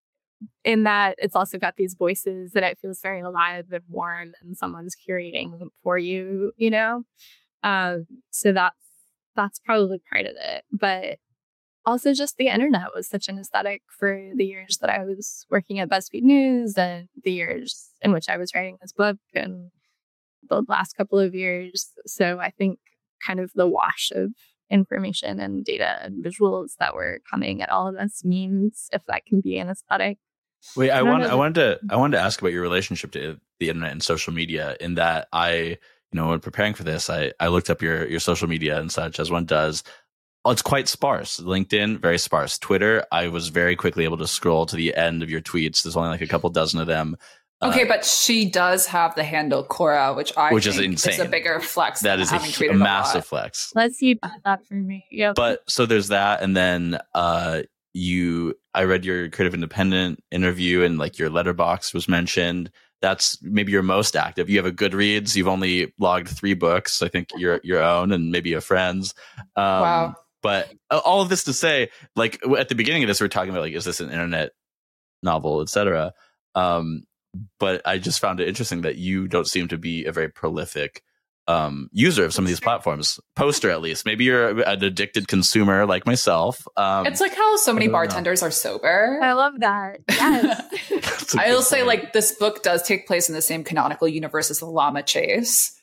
in that it's also got these voices that it feels very alive and warm, and someone's curating for you, you know. Um, so that's that's probably part of it, but also just the internet was such an aesthetic for the years that I was working at BuzzFeed News, and the years in which I was writing this book, and the last couple of years. So I think kind of the wash of information and data and visuals that were coming at all of us means if that can be an aesthetic. Wait, I, I want know I wanted to I wanted to ask about your relationship to the internet and social media, in that I, you know, when preparing for this, I, I looked up your your social media and such, as one does. Oh, it's quite sparse. LinkedIn, very sparse. Twitter, I was very quickly able to scroll to the end of your tweets. There's only like a couple dozen of them. Okay, uh, but she does have the handle Cora, which I which think is insane. is a bigger flex. That than is a, having a tweeted massive a lot. flex. Let's see that for me. Yep. But so there's that, and then uh, you, I read your Creative Independent interview, and like your Letterboxd was mentioned. That's maybe your most active. You have a Goodreads. You've only logged three books, I think, your your own and maybe a friend's. Um, Wow. But all of this to say, like at the beginning of this, we we're talking about like, is this an internet novel, et cetera. Um, but I just found it interesting that you don't seem to be a very prolific um, user of some of these platforms. Poster, at least. Maybe you're an addicted consumer like myself. Um, It's like how so many I don't know. bartenders are sober. I love that. Yes. That's a I will good say, point. like, this book does take place in the same canonical universe as the Llama Chase.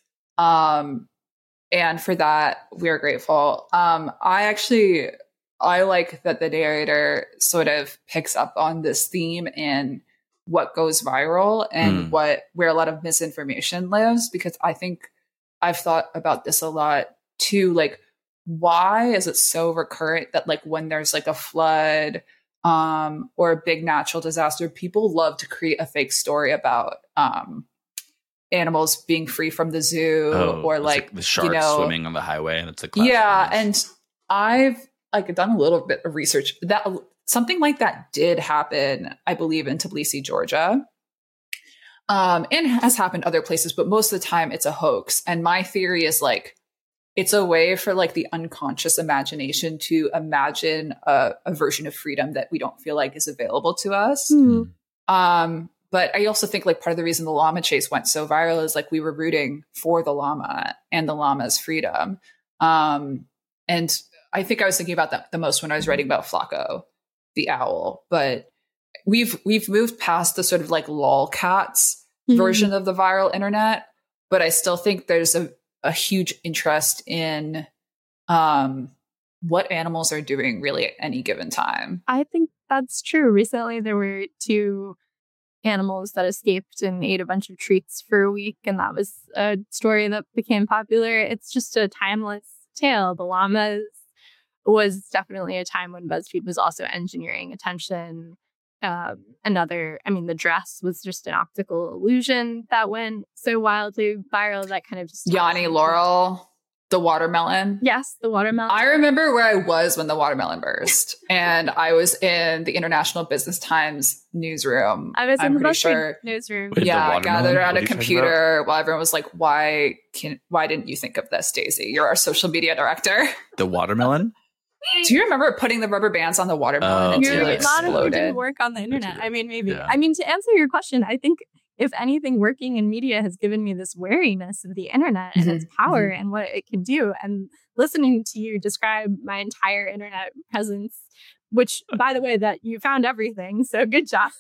Um, and for that, we are grateful. Um, I actually, I like that the narrator sort of picks up on this theme in what goes viral and Mm. what, where a lot of misinformation lives, because I think I've thought about this a lot too. Like, why is it so recurrent that, like, when there's like a flood um, or a big natural disaster, people love to create a fake story about um, animals being free from the zoo, Oh, or it's like, the sharks you know, swimming on the highway, and it's a classic yeah. image. And I've like done a little bit of research that something like that did happen, I believe, in Tbilisi, Georgia. Um, and has happened other places, but most of the time it's a hoax. And my theory is like, it's a way for like the unconscious imagination to imagine a, a version of freedom that we don't feel like is available to us. Hmm. Um, but I also think like part of the reason the llama chase went so viral is like we were rooting for the llama and the llama's freedom. Um, and I think I was thinking about that the most when I was writing about Flacco, the owl. But we've we've moved past the sort of like lolcats Mhm. version of the viral internet, but I still think there's a, a huge interest in um, what animals are doing really at any given time. I think that's true. Recently, there were two animals that escaped and ate a bunch of treats for a week, and that was a story that became popular. It's just a timeless tale. The llamas was definitely a time when BuzzFeed was also engineering attention. Um, another, I mean, the dress was just an optical illusion that went so wildly viral that kind of just... Yanni Laurel, the watermelon. Yes, the watermelon. I remember where I was when the watermelon burst, and I was in the International Business Times newsroom. I was I'm in the pretty BuzzFeed sure. newsroom. Wait, the Yeah, watermelon? gathered What around are a you talking computer while everyone was like, "Why can? Why didn't you think of this, Daisy? You're our social media director." The watermelon? Do you remember putting the rubber bands on the watermelon Oh, until You're it not if you exploded? didn't work on the internet. I mean, maybe. Yeah. I mean, to answer your question, I think if anything, working in media has given me this wariness of the internet and its power and what it can do. And listening to you describe my entire internet presence, which, by the way, that you found everything. So good job.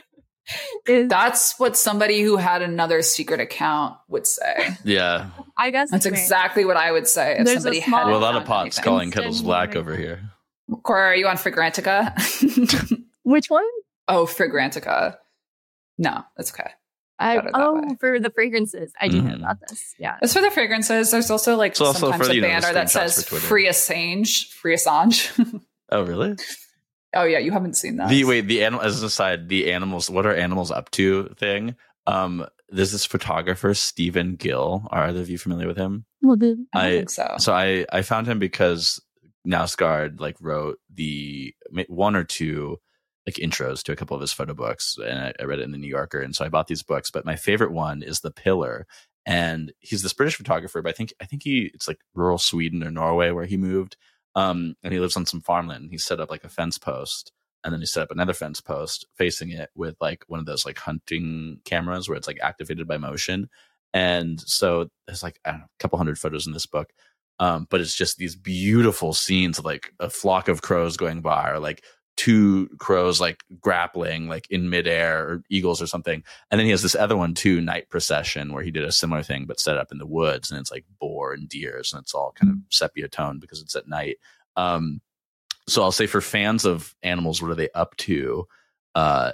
is, That's what somebody who had another secret account would say. Yeah. I guess That's great. exactly what I would say if There's a somebody small- had. Well, a lot found of pots anything. calling kettles Instant black moving. over here. Cora, are you on Fragrantica? Which one? Oh, Fragrantica. No, that's okay. I, Got it that oh, way. for the fragrances. I do know Mhm. about this. Yeah. As for the fragrances, there's also like It's also sometimes for, a you know, the banner that screenshots says for Twitter. "Free Assange," "Free Assange." Oh, really? Oh yeah, you haven't seen that. The wait, the animal as an aside, the animals. What are animals up to? Thing. Um, there's this photographer Stephen Gill. Are either of you familiar with him? Well, the, I don't I- think so. So I I found him because Nausgard like wrote the one or two like intros to a couple of his photo books, and I, I read it in the New Yorker, and so I bought these books. But my favorite one is The Pillar, and he's this British photographer, but I think I think he it's like rural Sweden or Norway where he moved, um, and he lives on some farmland. He set up like a fence post, and then he set up another fence post facing it with like one of those like hunting cameras where it's like activated by motion. And so there's like I don't know, a couple hundred photos in this book. Um, but it's just these beautiful scenes of like a flock of crows going by, or like two crows like grappling like in midair, or eagles or something. And then he has this other one too, Night Procession, where he did a similar thing but set up in the woods, and it's like boar and deers, and it's all kind of sepia tone because it's at night. Um, so I'll say for fans of animals, what are they up to? Uh,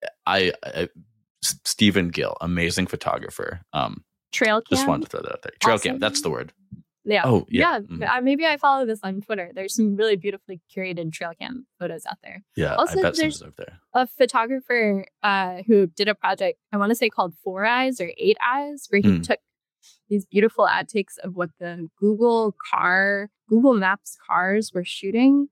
I, I Stephen Gill, amazing photographer. Um, trail cam. just wanted to throw that out there. Trail Awesome. cam, that's the word. Yeah. Oh, yeah. Yeah. Mhm. Uh, maybe I follow this on Twitter. There's some really beautifully curated trail cam photos out there. Yeah, Also, I bet there's- someone's over there. A photographer uh, who did a project, I want to say called Four Eyes or Eight Eyes, where he Hmm. took these beautiful ad takes of what the Google car, Google Maps cars were shooting.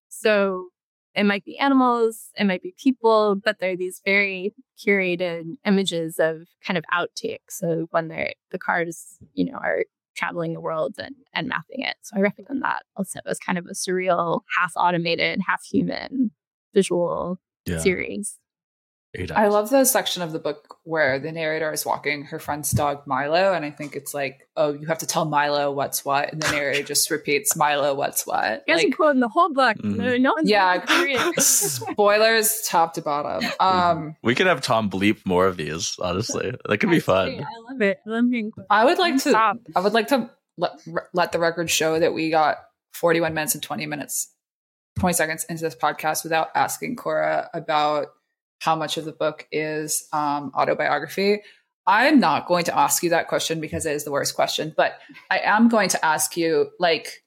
So it might be animals, it might be people, but they're these very curated images of kind of outtakes. So when they're the cars, you know, are traveling the world and, and mapping it. So I recommend that also as kind of a surreal, half automated, half human visual Yeah, series. eight I eyes. love the section of the book where the narrator is walking her friend's dog Milo, and I think it's like, oh, you have to tell Milo what's what, and the narrator just repeats Milo what's what. You guys Like, are quoting the whole book. Mhm. No, no one's yeah, gonna read it. spoilers top to bottom. Um, We could have Tom bleep more of these. Honestly, that could be That's great. fun. I love it. I love being quoted. I would like to. Stop. I would like to let let the record show that we got forty-one minutes and twenty minutes, twenty seconds into this podcast without asking Cora about how much of the book is um, autobiography. I'm not going to ask you that question because it is the worst question, but I am going to ask you, like,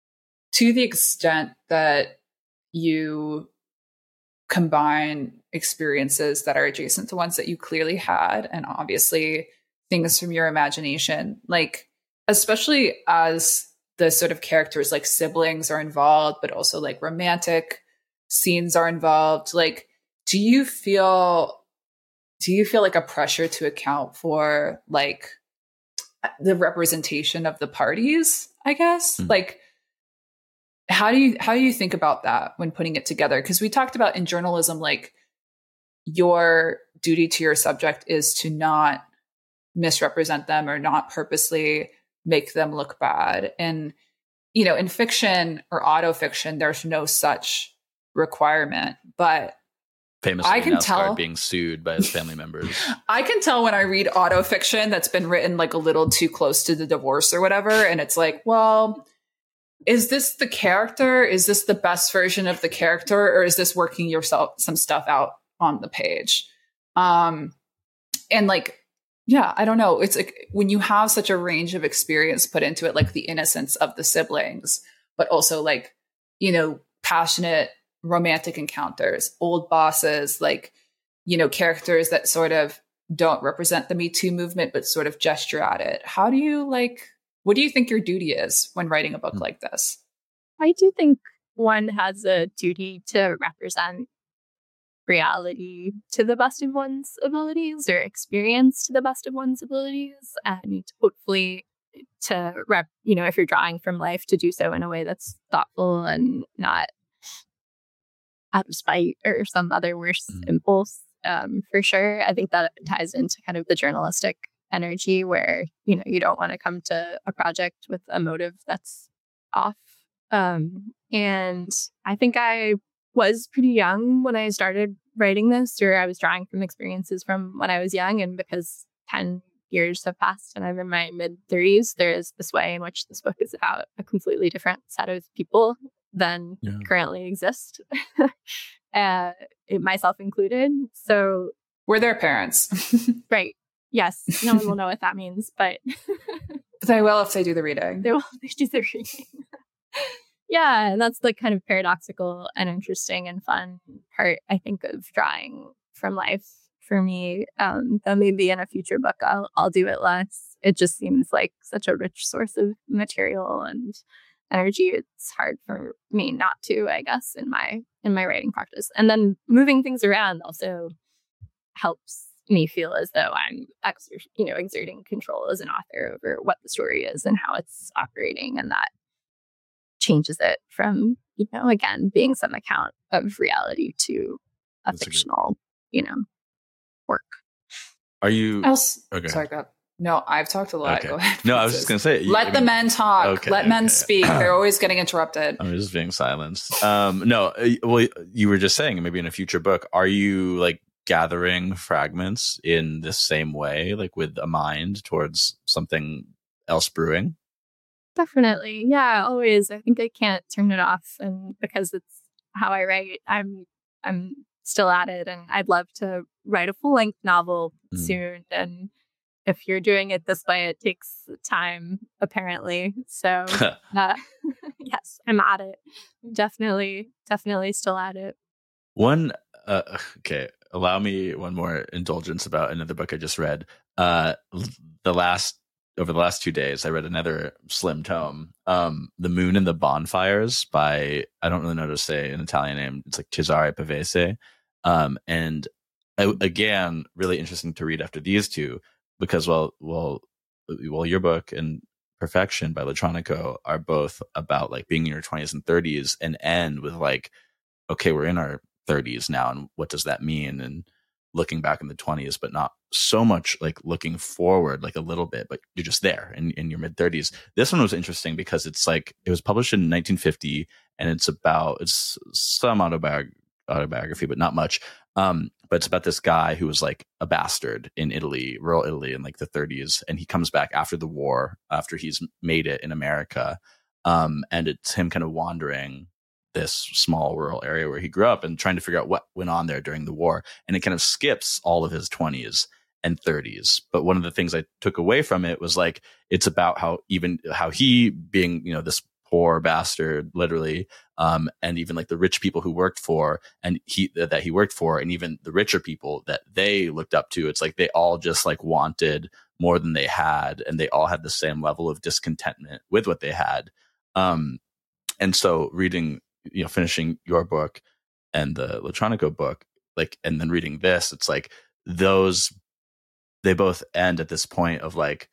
to the extent that you combine experiences that are adjacent to ones that you clearly had, and obviously things from your imagination, like, especially as the sort of characters like siblings are involved, but also like romantic scenes are involved. Like, do you feel do you feel like a pressure to account for like the representation of the parties, I guess? Mm. Like, how do you how do you think about that when putting it together? Because we talked about in journalism, like, your duty to your subject is to not misrepresent them or not purposely make them look bad. And, you know, in fiction or auto fiction, there's no such requirement. But famously I can now tell started being sued by his family members. I can tell when I read autofiction that's been written like a little too close to the divorce or whatever. And it's like, well, is this the character? Is this the best version of the character? Or is this working yourself some stuff out on the page? Um, and like, yeah, I don't know. It's like when you have such a range of experience put into it, like the innocence of the siblings, but also like, you know, passionate romantic encounters, old bosses, like, you know, characters that sort of don't represent the Me Too movement, but sort of gesture at it. How do you like, what do you think your duty is when writing a book like this? I do think one has a duty to represent reality to the best of one's abilities, or experience to the best of one's abilities, and hopefully to rep, you know, if you're drawing from life, to do so in a way that's thoughtful and not out of spite or some other worse mm. impulse. Um, for sure. I think that ties into kind of the journalistic energy where, you know, you don't want to come to a project with a motive that's off. Um, and I think I was pretty young when I started writing this, or I was drawing from experiences from when I was young. And because ten years have passed and I'm in my mid thirties, there is this way in which this book is about a completely different set of people than yeah. currently exist, uh, it, myself included. So we're their parents. Right. Yes. No one will know what that means, but they will if they do the reading. They will if they do the reading. Yeah. And that's the kind of paradoxical and interesting and fun part, I think, of drawing from life for me. Um, though maybe in a future book, I'll, I'll do it less. It just seems like such a rich source of material and energy. It's hard for me not to, I guess, in my in my writing practice. And then moving things around also helps me feel as though I'm exer- you know exerting control as an author over what the story is and how it's operating, and that changes it from, you know, again, being some account of reality to a That's fictional, a you know, work. Are you else? Okay. Sorry, go ahead. No, I've talked a lot. Okay. Go ahead. No, I was just going to say. Let I mean, the men talk. Okay, Let okay. men speak. They're always getting interrupted. I'm just being silenced. Um, no, well, you were just saying maybe in a future book, are you like gathering fragments in the same way, like with a mind towards something else brewing? Definitely. Yeah, always. I think I can't turn it off. And because it's how I write, I'm I'm still at it. And I'd love to write a full length novel mm. soon. And if you're doing it this way, it takes time, apparently. So, uh, yes, I'm at it. Definitely, definitely still at it. One, uh, okay, allow me one more indulgence about another book I just read. Uh, the last, over the last two days, I read another slim tome, um, The Moon and the Bonfires by, I don't really know how to say an Italian name. It's like Cesare Pavese. Um, and uh, again, really interesting to read after these two. Because well, well, well, your book and Perfection by Latronico are both about like being in your twenties and thirties, and end with like, okay, we're in our thirties now, and what does that mean? And looking back in the twenties, but not so much like looking forward, like a little bit, but you're just there in, in your mid thirties. This one was interesting because it's like it was published in nineteen fifty, and it's about it's some autobiog- autobiography, but not much. Um, but it's about this guy who was like a bastard in Italy, rural Italy in like the thirties. And he comes back after the war, after he's made it in America. Um, and it's him kind of wandering this small rural area where he grew up and trying to figure out what went on there during the war. And it kind of skips all of his twenties and thirties. But one of the things I took away from it was like, it's about how even how he being, you know, this poor bastard, literally, um, and even like the rich people who worked for and he that he worked for, and even the richer people that they looked up to. It's like they all just like wanted more than they had, and they all had the same level of discontentment with what they had. Um, and so reading, you know, finishing your book and the Latronico book, like, and then reading this, it's like those, they both end at this point of like,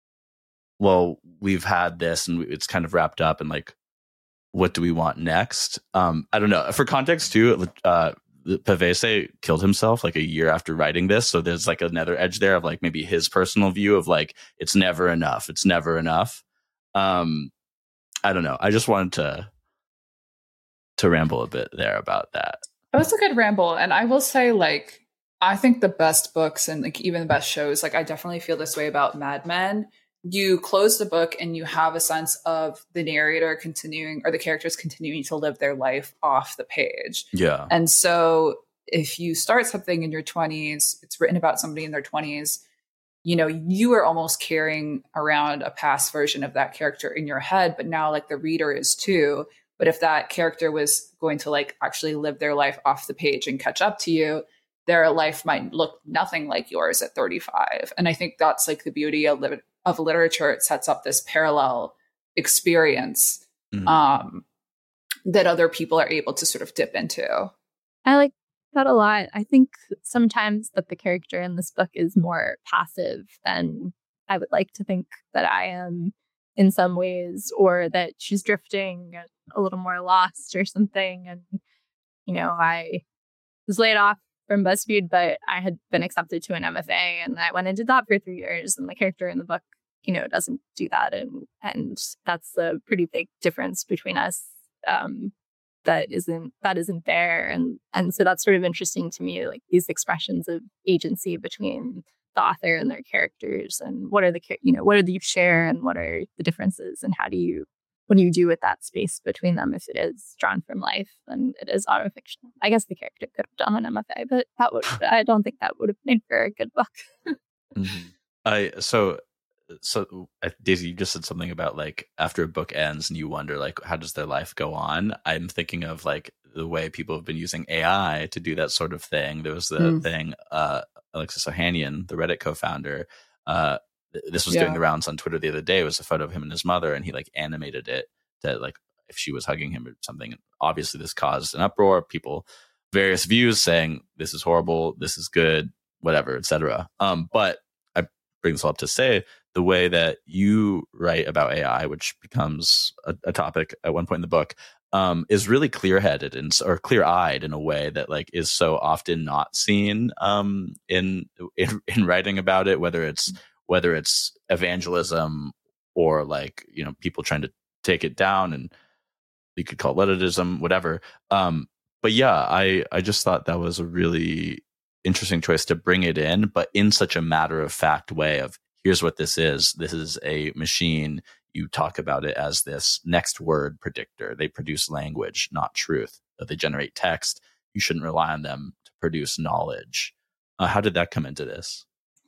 well, we've had this and it's kind of wrapped up, and like, what do we want next? Um, I don't know. For context too, uh, Pavese killed himself like a year after writing this. So there's like another edge there of like maybe his personal view of like, it's never enough. It's never enough. Um, I don't know. I just wanted to, to ramble a bit there about that. That was a good ramble. And I will say, like, I think the best books and like even the best shows, like I definitely feel this way about Mad Men. You close the book and you have a sense of the narrator continuing or the characters continuing to live their life off the page. Yeah. And so if you start something in your twenties, it's written about somebody in their twenties, you know, you are almost carrying around a past version of that character in your head, but now like the reader is too. But if that character was going to like actually live their life off the page and catch up to you, their life might look nothing like yours at thirty-five. And I think that's like the beauty of, li- of literature. It sets up this parallel experience mm-hmm. um, that other people are able to sort of dip into. I like that a lot. I think sometimes that the character in this book is more passive than I would like to think that I am in some ways, or that she's drifting a little more lost or something. And, you know, I was laid off from BuzzFeed, but I had been accepted to an M F A and I went and did that for three years. And the character in the book, you know, doesn't do that. And and that's a pretty big difference between us. Um, that isn't that isn't there. And and so that's sort of interesting to me, like these expressions of agency between the author and their characters, and what are the, you know, what do you share and what are the differences, and how do you, what do you do with that space between them if it is drawn from life and it is autofiction? I guess the character could have done an M F A, but that would, I don't think that would have made for a good book. mm-hmm. I so so uh, Daisy, you just said something about like after a book ends and you wonder like how does their life go on. I'm thinking of like the way people have been using A I to do that sort of thing. There was the mm. thing, uh, Alexis Ohanian, the Reddit co-founder, uh, this was yeah. doing the rounds on Twitter the other day. It was a photo of him and his mother, and he like animated it to like if she was hugging him or something. And obviously this caused an uproar. People, various views saying this is horrible, this is good, whatever, et cetera. Um, but I bring this all up to say the way that you write about A I, which becomes a, a topic at one point in the book, um, is really clear-headed and or clear-eyed in a way that like is so often not seen um, in, in in writing about it, whether it's whether it's evangelism or like, you know, people trying to take it down, and you could call it elitism, whatever. Um, but yeah, I, I just thought that was a really interesting choice to bring it in, but in such a matter of fact way of here's what this is. This is a machine. You talk about it as this next word predictor. They produce language, not truth. They generate text. You shouldn't rely on them to produce knowledge. Uh, how did that come into this?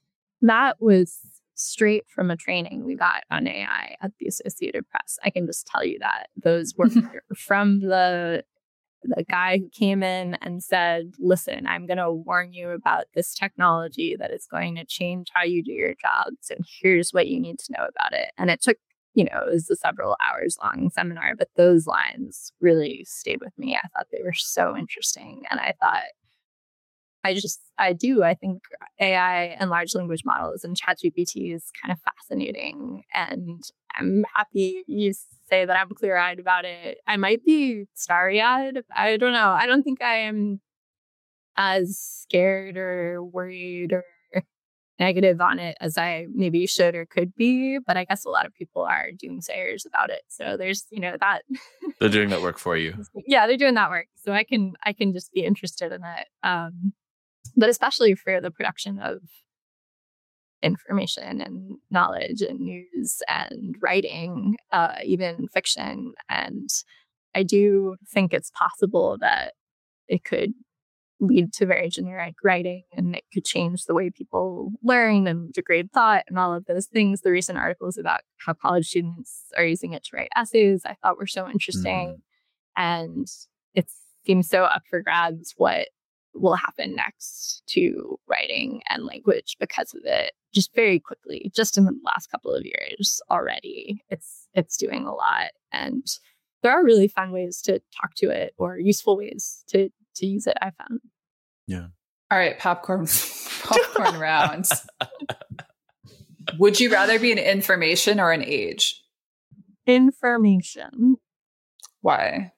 That was straight from a training we got on A I at the Associated Press. I can just tell you that. Those were from the the guy who came in and said, listen, I'm going to warn you about this technology that is going to change how you do your jobs. And here's what you need to know about it. And it took, you know, it was a several hours long seminar, but those lines really stayed with me. I thought they were so interesting. And I thought, I just, I do. I think A I and large language models and ChatGPT is kind of fascinating. And I'm happy you say that I'm clear-eyed about it. I might be starry-eyed. I don't know. I don't think I am as scared or worried or negative on it as I maybe should or could be. But I guess a lot of people are doomsayers about it. So there's, you know, that. They're doing that work for you. Yeah, they're doing that work. So I can, I can just be interested in it. Um, But especially for the production of information and knowledge and news and writing, uh, even fiction. And I do think it's possible that it could lead to very generic writing, and it could change the way people learn and degrade thought and all of those things. The recent articles about how college students are using it to write essays I thought were so interesting. Mm. And it seems so up for grabs what will happen next to writing and language because of it, just very quickly, just in the last couple of years already. It's it's doing a lot. And there are really fun ways to talk to it, or useful ways to to use it, I found. Yeah. All right, popcorn popcorn rounds. Would you rather be an information or an age? Information. Why?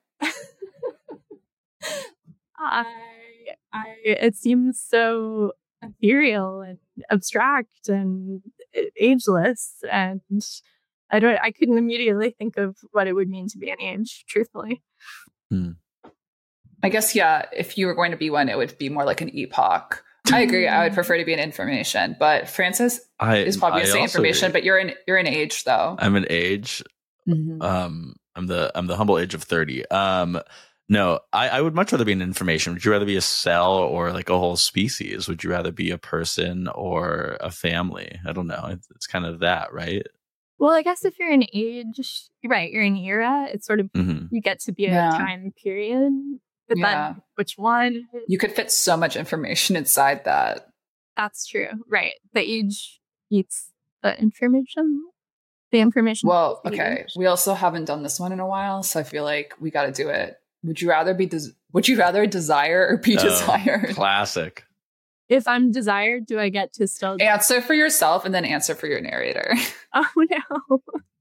I I, it seems so ethereal and abstract and ageless, and I don't. I couldn't immediately think of what it would mean to be an age, truthfully. Hmm. I guess, yeah, if you were going to be one, it would be more like an epoch. I agree. I would prefer to be an information, but Francis I, is probably going to say information, agree. but you're in you're an age though. I'm an age. Mm-hmm. Um, I'm the I'm the humble age of thirty. Um, no, I, I would much rather be an information. Would you rather be a cell or like a whole species? Would you rather be a person or a family? I don't know. It's, it's kind of that, right? Well, I guess if you're an age, right, you're an era, it's sort of, Mm-hmm. you get to be a Yeah. time period. But Yeah. then which one? You could fit so much information inside that. That's true. Right. The age eats the information. The information. Well, eats the okay. age. We also haven't done this one in a while, so I feel like we got to do it. Would you rather be des- Would you rather desire or be Oh, desired? Classic. If I'm desired, do I get to still Answer for yourself and then answer for your narrator. Oh no.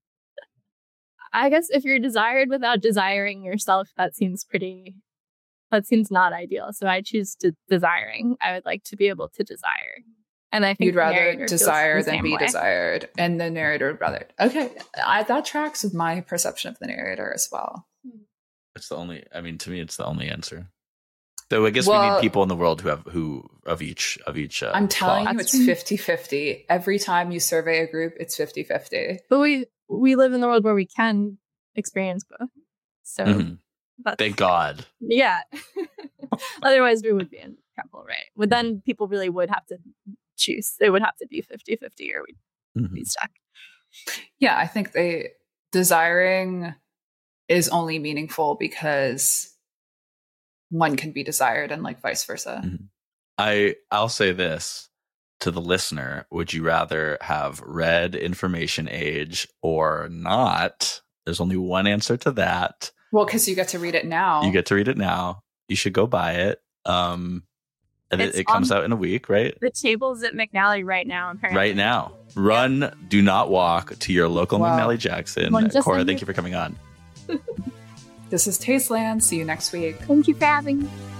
I guess if you're desired without desiring yourself, that seems pretty that seems not ideal. So I choose to desiring. I would like to be able to desire. And I think You'd the rather narrator feels desire the than same be way. desired, and the narrator would rather. Okay, I, that tracks with my perception of the narrator as well. It's the only. I mean, to me, it's the only answer. Though I guess we Well- need people in the world who have who of each of each. Uh, I'm telling plot. you, That's it's true. fifty-fifty. Every time you survey a group, it's fifty-fifty. But we we live in the world where we can experience both. So Mhm. that's, Thank God. yeah. Otherwise we would be in trouble, right? But then people really would have to choose. It would have to be fifty-fifty or we'd Mhm. be stuck. Yeah, I think they desiring is only meaningful because one can be desired and like vice versa. Mhm. I I'll say this to the listener: would you rather have read Information Age or not? There's only one answer to that. Well, because you get to read it now. You get to read it now. You should go buy it. Um, and it, It's it comes on- out in a week, right? The table's at McNally right now, apparently. Right now. Run, do not walk to your local Wow. McNally Jackson. One just Cora, under- thank you for coming on. This is Tasteland. See you next week. Thank you for having me.